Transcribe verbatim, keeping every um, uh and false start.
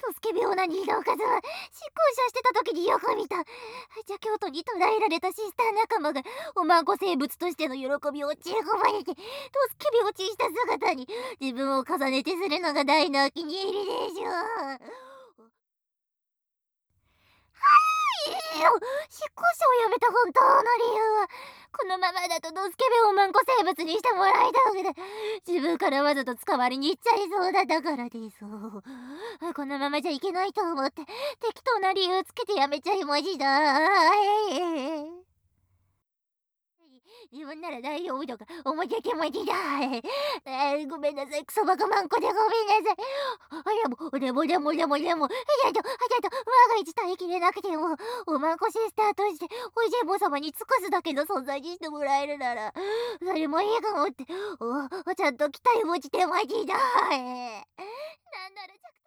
助け病な人の数は、執行者してた時によく見た。じゃ京都に捕らえられたシスター仲間が、おまんこ生物としての喜びをちり込まれて、助け病ちした姿に、自分を重ねてするのが大のお気に入りでしょう。いいよ、執行者を辞めた本当の理由は、このままだとドスケベをマンコ生物にしてもらいたくて、自分からわざと捕まりに行っちゃいそうだったからです。このままじゃいけないと思って、適当な理由つけて辞めちゃいました。自分なら大丈夫とか思っててもでだ。えー、ごめんなさい、クソバカマンコでごめんなさい。あ、でも、でもでもでもでも、ありがとう、ありがとう、万が一耐えきれなくても、おまんこシスターとして、おいじいぼ様に尽くすだけの存在にしてもらえるなら、それもいいかもって、お、ちゃんと期待持ちてました。なんなら